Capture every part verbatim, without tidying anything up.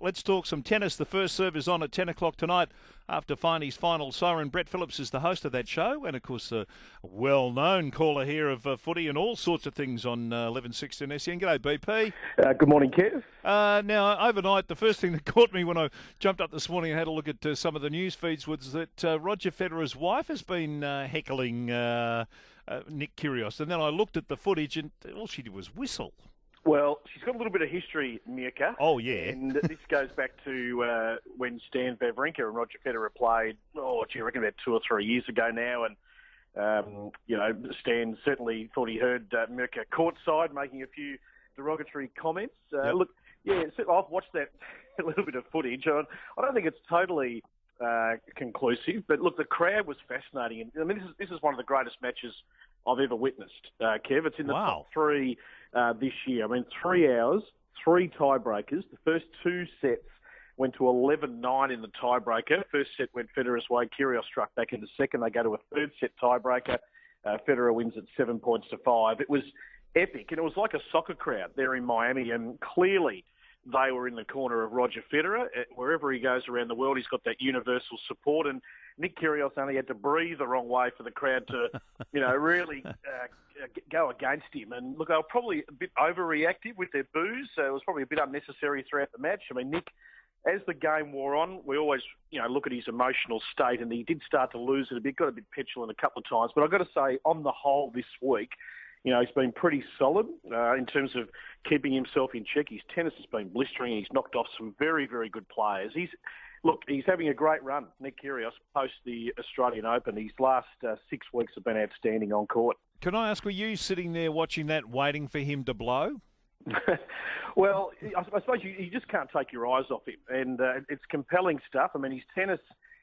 let's talk some tennis. The first serve is on at ten o'clock tonight after Finey's final siren. Brett Phillips is the host of that show, and of course a well-known caller here of uh, footy and all sorts of things on uh, eleven sixteen S E N. G'day, B P. Uh, good morning, Kev. Uh, now, overnight, the first thing that caught me when I jumped up this morning and had a look at uh, some of the news feeds was that uh, Roger Federer's wife has been uh, heckling uh, uh, Nick Kyrgios, and then I looked at the footage and all she did was whistle. Well, she's got a little bit of history, Mirka. Oh, yeah. And this goes back to uh, when Stan Wawrinka and Roger Federer played, oh, gee, I reckon about two or three years ago now. And, um, you know, Stan certainly thought he heard uh, Mirka courtside making a few derogatory comments. Uh, Yep. Look, yeah, so I've watched that a little bit of footage. I I don't think it's totally uh, conclusive, but look, the crowd was fascinating. And I mean, this is, this is one of the greatest matches I've ever witnessed, uh, Kev. It's in the Wow. top three uh, this year. I mean, three hours, three tiebreakers. The first two sets went to eleven nine in the tiebreaker. First set went Federer's way. Kyrgios struck back in the second. They go to a third set tiebreaker. Uh, Federer wins at seven points to five. It was epic, and it was like a soccer crowd there in Miami, and clearly they were in the corner of Roger Federer. Wherever he goes around the world, he's got that universal support, and Nick Kyrgios only had to breathe the wrong way for the crowd to, you know, really uh, go against him. And look, they were probably a bit overreactive with their boos, so it was probably a bit unnecessary throughout the match. I mean, Nick, as the game wore on, we always, you know, look at his emotional state, and he did start to lose it a bit, got a bit petulant a couple of times. But I've got to say, on the whole this week, you know, he's been pretty solid uh, in terms of keeping himself in check. His tennis has been blistering, and he's knocked off some very, very good players. He's Look, he's having a great run, Nick Kyrgios, post the Australian Open. His last uh, six weeks have been outstanding on court. Can I ask, were you sitting there watching that, waiting for him to blow? Well, I, I suppose you, you just can't take your eyes off him, and uh, it's compelling stuff. I mean, his tennis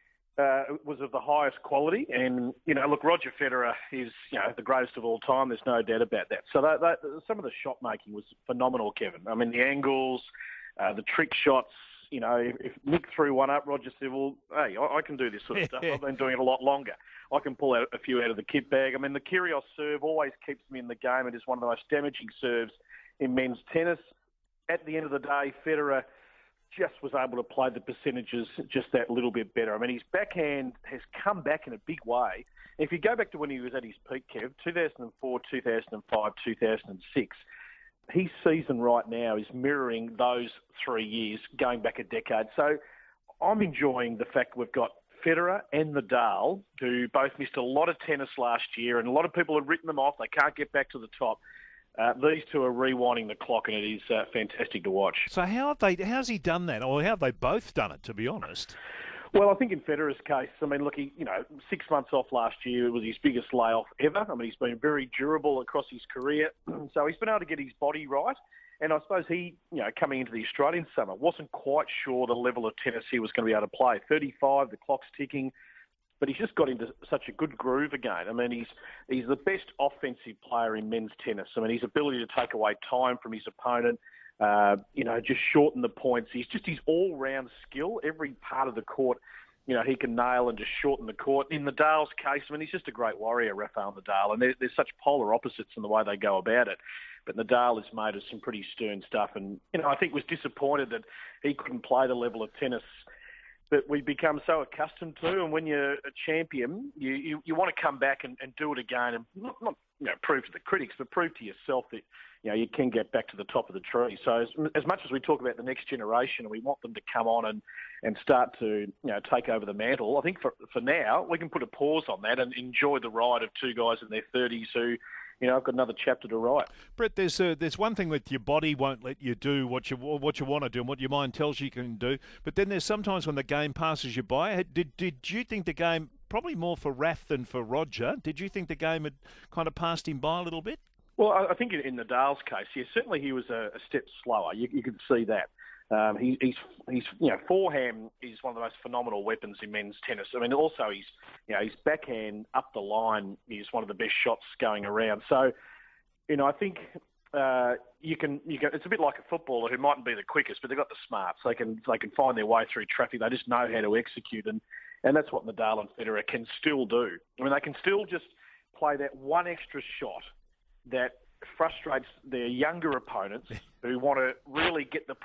uh, was of the highest quality, and, you know, look, Roger Federer is, you know, the greatest of all time. There's no doubt about that. So that, that, some of the shot making was phenomenal, Kevin. I mean, the angles, uh, the trick shots. You know, if, if Nick threw one up, Roger said, well, hey, I, I can do this sort of stuff. I've been doing it a lot longer. I can pull out a few out of the kit bag. I mean, the Kyrgios serve always keeps me in the game. It is one of the most damaging serves in men's tennis. At the end of the day, Federer just was able to play the percentages just that little bit better. I mean, his backhand has come back in a big way. If you go back to when he was at his peak, Kev, two thousand four, two thousand five, two thousand six, his season right now is mirroring those three years going back a decade. So I'm enjoying the fact we've got Federer and Nadal, who both missed a lot of tennis last year, and a lot of people have written them off. They can't get back to the top. Uh, these two are rewinding the clock, and it is uh, fantastic to watch. So how have they? How's he done that, or how have they both done it? To be honest. Well, I think in Federer's case, I mean, look, he, you know, six months off last year, it was his biggest layoff ever. I mean, he's been very durable across his career, so he's been able to get his body right. And I suppose he, you know, coming into the Australian summer, wasn't quite sure the level of tennis he was going to be able to play. thirty-five, the clock's ticking, but he's just got into such a good groove again. I mean, he's he's the best offensive player in men's tennis. I mean, his ability to take away time from his opponent, Uh, you know, just shorten the points. He's just his all-round skill. Every part of the court, you know, he can nail and just shorten the court. In Nadal's case, I mean, he's just a great warrior, Rafael Nadal, and they're, they're such polar opposites in the way they go about it. But Nadal is made of some pretty stern stuff, and, you know, I think was disappointed that he couldn't play the level of tennis that we become so accustomed to. And when you're a champion, you, you, you want to come back and, and do it again, and not, not you know, prove to the critics, but prove to yourself that, you know, you can get back to the top of the tree. So as, as much as we talk about the next generation and we want them to come on and, and start to, you know, take over the mantle, I think for, for now we can put a pause on that and enjoy the ride of two guys in their thirties who, you know, I've got another chapter to write. Brett, there's uh, there's one thing with your body won't let you do what you what you want to do and what your mind tells you can do. But then there's sometimes when the game passes you by. Did did you think the game, probably more for Raf than for Roger, did you think the game had kind of passed him by a little bit? Well, I think in Nadal's case, yeah, certainly he was a, a step slower. You, you could see that. Um, he, he's, he's, you know, forehand is one of the most phenomenal weapons in men's tennis. I mean, also he's, you know, his backhand up the line is one of the best shots going around. So, you know, I think uh, you can, you can. It's a bit like a footballer who mightn't be the quickest, but they've got the smarts. They can, they can find their way through traffic. They just know how to execute, and and that's what Nadal and Federer can still do. I mean, they can still just play that one extra shot that frustrates their younger opponents who want to really get the point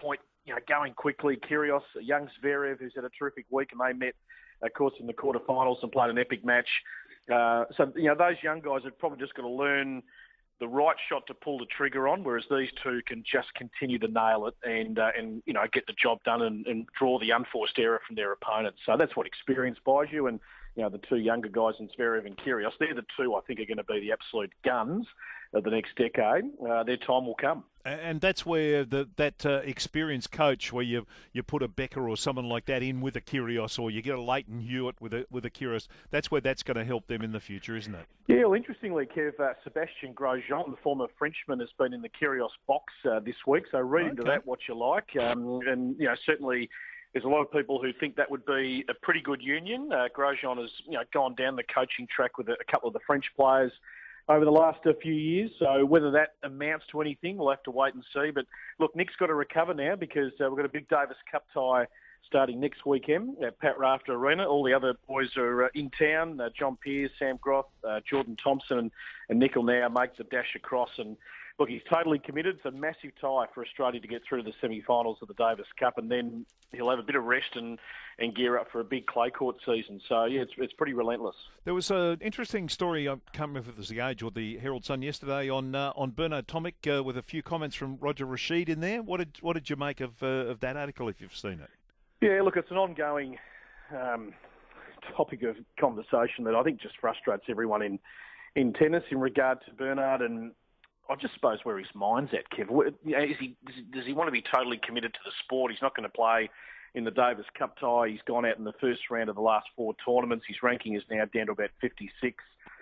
you know, going quickly. Kyrgios, young Zverev, who's had a terrific week, and they met, of course, in the quarterfinals and played an epic match. Uh, so, you know, those young guys have probably just got to learn the right shot to pull the trigger on, whereas these two can just continue to nail it and, uh, and you know, get the job done and, and draw the unforced error from their opponents. So that's what experience buys you. And, you know, the two younger guys in Zverev and Kyrgios, they're the two I think are going to be the absolute guns of the next decade. Uh, their time will come. And that's where the, that uh, experienced coach, where you you put a Becker or someone like that in with a Kyrgios, or you get a Leighton Hewitt with a with a Kyrgios, that's where that's going to help them in the future, isn't it? Yeah, well, interestingly, Kev, uh, Sebastian Grosjean, the former Frenchman, has been in the Kyrgios box uh, this week, so read into Okay. that what you like. Um, and, you know, certainly there's a lot of people who think that would be a pretty good union. Uh, Grosjean has, you know, gone down the coaching track with a, a couple of the French players over the last uh, few years. So whether that amounts to anything, we'll have to wait and see. But look, Nick's got to recover now because uh, we've got a big Davis Cup tie starting next weekend at Pat Rafter Arena. All the other boys are uh, in town. Uh, John Pearce, Sam Groth, uh, Jordan Thompson and, and Nick will now make the dash across. And look, he's totally committed. It's a massive tie for Australia to get through to the semi-finals of the Davis Cup, and then he'll have a bit of rest and, and gear up for a big clay court season. So, yeah, it's it's pretty relentless. There was an interesting story, I can't remember if it was the Age or the Herald Sun yesterday, on uh, on Bernard Tomic uh, with a few comments from Roger Rashid in there. What did what did you make of uh, of that article, if you've seen it? Yeah, look, it's an ongoing um, topic of conversation that I think just frustrates everyone in, in tennis in regard to Bernard, and I just suppose where his mind's at, Kev. Is he, does he want to be totally committed to the sport? He's not going to play in the Davis Cup tie. He's gone out in the first round of the last four tournaments. His ranking is now down to about fifty-six.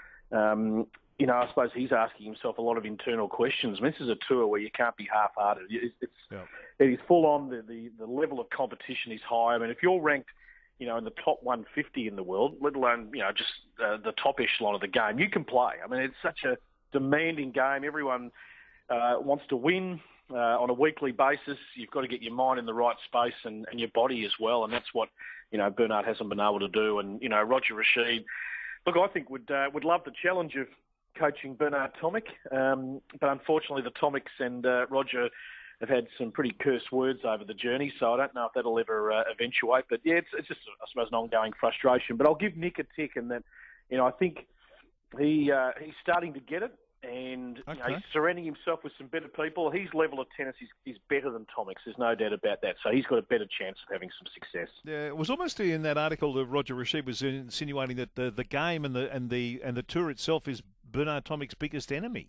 Um, you know, I suppose he's asking himself a lot of internal questions. I mean, this is a tour where you can't be half-hearted. It's, it's, yeah. It is full on. The, the, the level of competition is high. I mean, if you're ranked, you know, in the top one fifty in the world, let alone, you know, just uh, the top echelon of the game, you can play. I mean, it's such a demanding game. Everyone uh, wants to win uh, on a weekly basis. You've got to get your mind in the right space and, and your body as well, and that's what, you know, Bernard hasn't been able to do. And, you know, Roger Rashid, look, I think would uh, would love the challenge of coaching Bernard Tomic, um, but unfortunately the Tomics and uh, Roger have had some pretty cursed words over the journey, so I don't know if that'll ever uh, eventuate. But, yeah, it's, it's just, I suppose, an ongoing frustration. But I'll give Nick a tick in that, you know, I think he uh, he's starting to get it, and okay. you know, he's surrounding himself with some better people. His level of tennis is, is better than Tomic's, there's no doubt about that. So he's got a better chance of having some success. Yeah, it was almost in that article that Roger Rashid was insinuating that the, the game and the and the and the tour itself is Bernard Tomic's biggest enemy.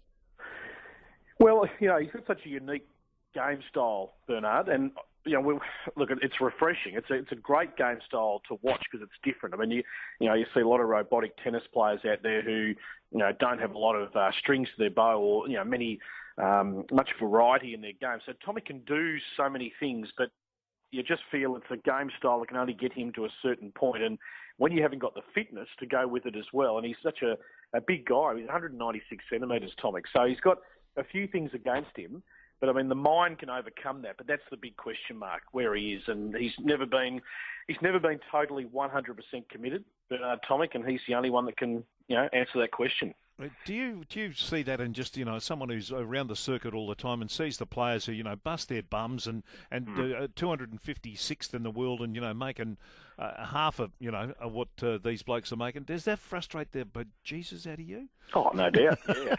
Well, you know, he's got such a unique game style, Bernard, and you know, we'll, look, it's refreshing. It's a, it's a great game style to watch because it's different. I mean, you you know, you see a lot of robotic tennis players out there who, you know, don't have a lot of uh, strings to their bow or, you know, many um, much variety in their game. So Tomic can do so many things, but you just feel it's a game style that can only get him to a certain point. And when you haven't got the fitness to go with it as well, and he's such a, a big guy, he's one hundred ninety-six centimetres, Tomic, so he's got a few things against him. But I mean, the mind can overcome that. But that's the big question mark where he is, and he's never been, he's never been totally one hundred percent committed. Bernard Tomic, and he's the only one that can, you know, answer that question. Do you do you see that in just, you know, someone who's around the circuit all the time and sees the players who, you know, bust their bums and and mm. uh, two hundred fifty-sixth in the world and, you know, making uh, half of, you know, of what uh, these blokes are making? Does that frustrate the bejesus out of you? Oh, no doubt. Yeah,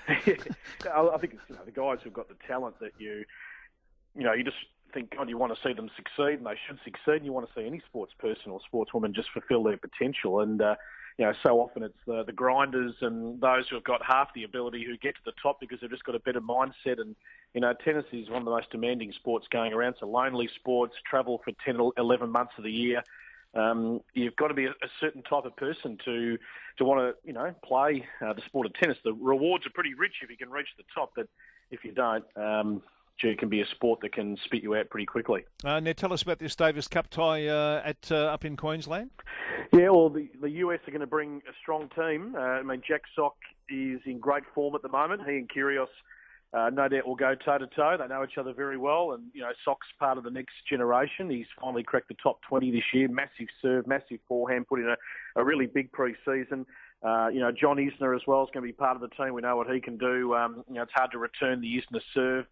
I think it's, you know, the guys who've got the talent that you, you know, you just think, God, you want to see them succeed, and they should succeed. And you want to see any sports person or sportswoman just fulfil their potential, and. Uh, You know, so often it's the, the grinders and those who have got half the ability who get to the top because they've just got a better mindset. And, you know, tennis is one of the most demanding sports going around. It's a lonely sport, travel for ten or eleven months of the year. Um, you've got to be a, a certain type of person to to want to, you know, play uh, the sport of tennis. The rewards are pretty rich if you can reach the top, but if you don't, um, gee, it can be a sport that can spit you out pretty quickly. Uh, now, tell us about this Davis Cup tie uh, at uh, up in Queensland. Yeah, well, the, the U S are going to bring a strong team. Uh, I mean, Jack Sock is in great form at the moment. He and Kyrgios, uh, no doubt, will go toe-to-toe. They know each other very well, and, you know, Sock's part of the next generation. He's finally cracked the top twenty this year. Massive serve, massive forehand, put in a, a really big pre-season. Uh, you know, John Isner as well is going to be part of the team. We know what he can do. Um, you know, it's hard to return the Isner serve.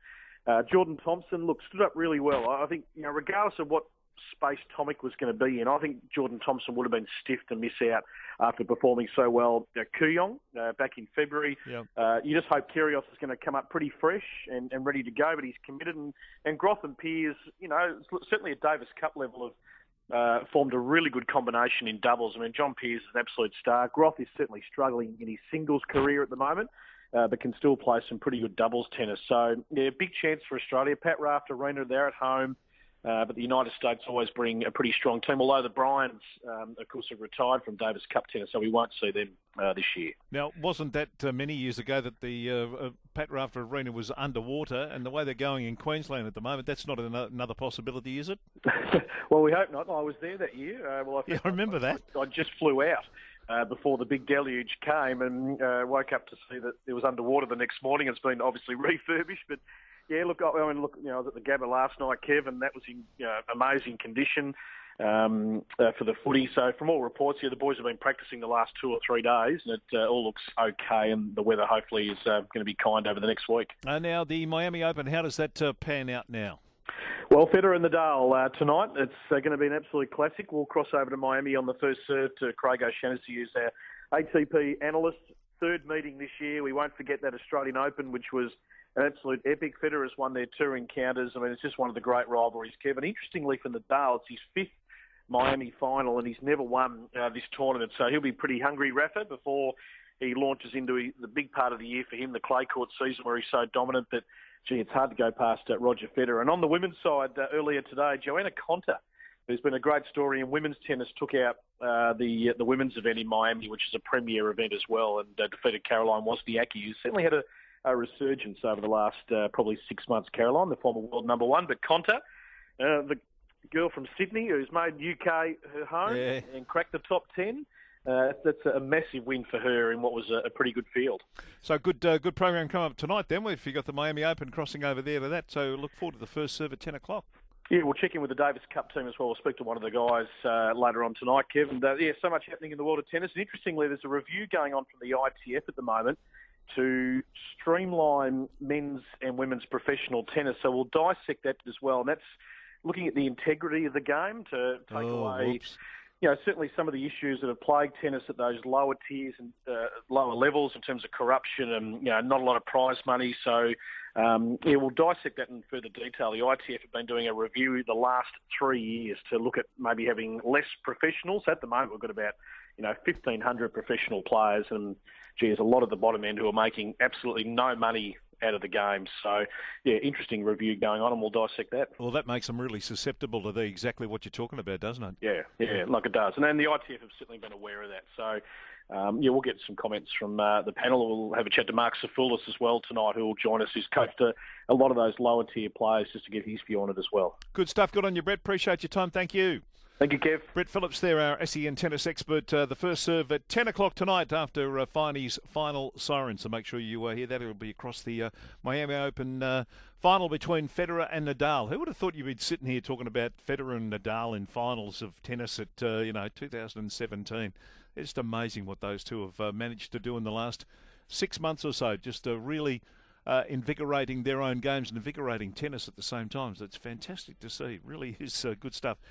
Uh, Jordan Thompson, look, stood up really well. I think, you know, regardless of what space Tomic was going to be in, I think Jordan Thompson would have been stiff to miss out after performing so well. Uh, Kooyong, uh, back in February. Yep. Uh, you just hope Kyrgios is going to come up pretty fresh and, and ready to go, but he's committed. And, and Groth and Peers, you know, certainly at Davis Cup level, have uh, formed a really good combination in doubles. I mean, John Peers is an absolute star. Groth is certainly struggling in his singles career at the moment, uh, but can still play some pretty good doubles tennis. So, yeah, big chance for Australia. Pat Raft Arena, they're at home. Uh, but the United States always bring a pretty strong team, although the Bryans, um, of course, have retired from Davis Cup tennis, so we won't see them uh, this year. Now, wasn't that uh, many years ago that the uh, uh, Pat Rafter Arena was underwater, and the way they're going in Queensland at the moment, that's not an- another possibility, is it? Well, we hope not. I was there that year. Uh, well, I, yeah, I remember I, that. I, I just flew out uh, before the big deluge came and uh, woke up to see that it was underwater the next morning. It's been obviously refurbished, but... Yeah, look, I mean, look, you know, I was at the Gabba last night, Kev, and that was in you know, amazing condition um, uh, for the footy. So from all reports here, the boys have been practicing the last two or three days, and it uh, all looks okay, and the weather hopefully is uh, going to be kind over the next week. Uh, now, the Miami Open, how does that uh, pan out now? Well, Federer and Nadal uh, tonight. It's uh, going to be an absolute classic. We'll cross over to Miami on the first serve to Craig O'Shannessy, who's our A T P analyst. Third meeting this year. We won't forget that Australian Open, which was an absolute epic. Federer's won their two encounters. I mean, it's just one of the great rivalries, Kevin. Interestingly, for Nadal, it's his fifth Miami final, and he's never won uh, this tournament. So he'll be pretty hungry, Rafa, before he launches into the big part of the year for him, the clay court season, where he's so dominant that, gee, it's hard to go past uh, Roger Federer. And on the women's side, uh, earlier today, Joanna Konta, who's been a great story in women's tennis, took out uh, the the women's event in Miami, which is a premier event as well, and uh, defeated Caroline Wozniacki, who certainly had a, a resurgence over the last uh, probably six months, Caroline, the former world number one. But Konta, uh, the girl from Sydney who's made U K her home yeah. and cracked the top ten, uh, that's a massive win for her in what was a, a pretty good field. So good uh, good program coming up tonight then. We've got the Miami Open crossing over there to that, so look forward to the first serve at ten o'clock. Yeah, we'll check in with the Davis Cup team as well. We'll speak to one of the guys uh, later on tonight, Kev. And uh, yeah, so much happening in the world of tennis. And interestingly, there's a review going on from the I T F at the moment to streamline men's and women's professional tennis. So we'll dissect that as well. And that's looking at the integrity of the game to take oh, away... Whoops. You know, certainly some of the issues that have plagued tennis at those lower tiers and uh, lower levels in terms of corruption and, you know, not a lot of prize money. So, um, yeah, we'll dissect that in further detail. The I T F have been doing a review the last three years to look at maybe having less professionals. At the moment, we've got about, you know, fifteen hundred professional players and, gee, there's a lot of the bottom end who are making absolutely no money out of the game. So, yeah, interesting review going on, and we'll dissect that. Well, that makes them really susceptible to the exactly what you're talking about, doesn't it? Yeah, yeah, like it does. And then the I T F have certainly been aware of that. So, um, yeah, we'll get some comments from uh, the panel. We'll have a chat to Mark Safoulis as well tonight, who will join us, who's coached a, a lot of those lower tier players, just to get his view on it as well. Good stuff. Good on you, Brett. Appreciate your time. Thank you. Thank you, Kev. Brett Phillips there, our S E N tennis expert. Uh, the first serve at ten o'clock tonight after uh, Finey's final siren. So make sure you uh, hear that. It'll be across the uh, Miami Open uh, final between Federer and Nadal. Who would have thought you'd be sitting here talking about Federer and Nadal in finals of tennis at, uh, you know, two thousand seventeen? It's just amazing what those two have uh, managed to do in the last six months or so. Just uh, really uh, invigorating their own games and invigorating tennis at the same time. So it's fantastic to see. Really is uh, good stuff.